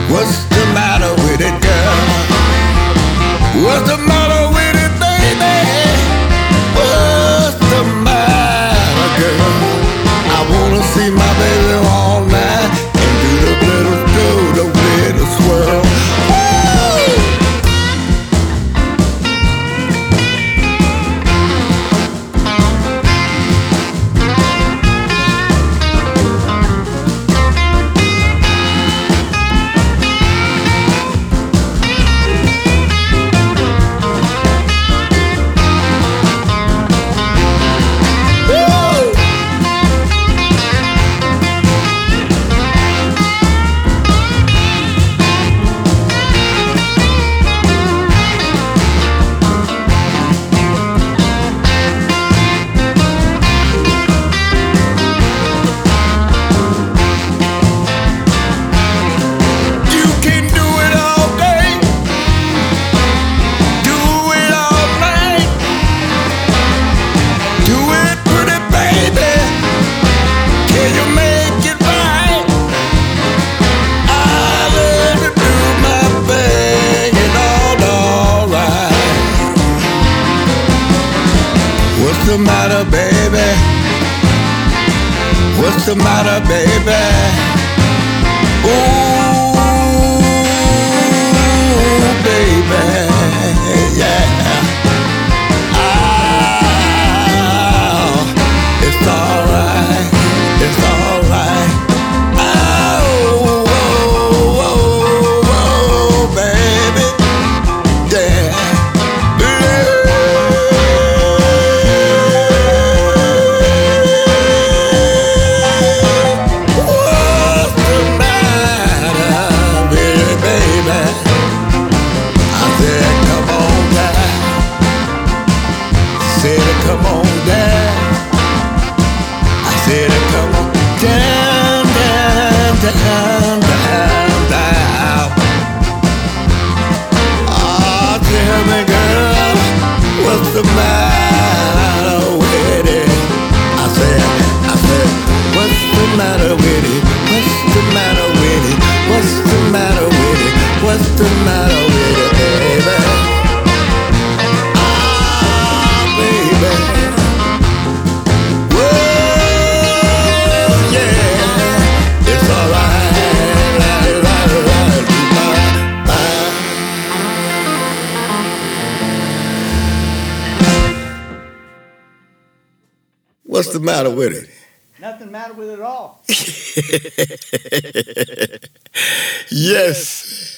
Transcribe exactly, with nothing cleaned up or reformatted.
What's the matter with it, girl? What's the matter with it, baby? What's the matter, girl? I wanna see my baby all night and do the little do, the little swirl. What's the matter, baby? What's the matter, baby? Ooh, baby, yeah. Oh, it's alright, it's alright. Oh, oh, oh, oh, baby, yeah. Come on down. I said, come on down, down, down, down, down. Oh, tell me, girl, what's the matter with it? I said, I said, what's the matter with it? What's the matter with it? What's the matter with it? What's the matter with it, baby? What's the matter with it? Nothing matter with it at all. Yes.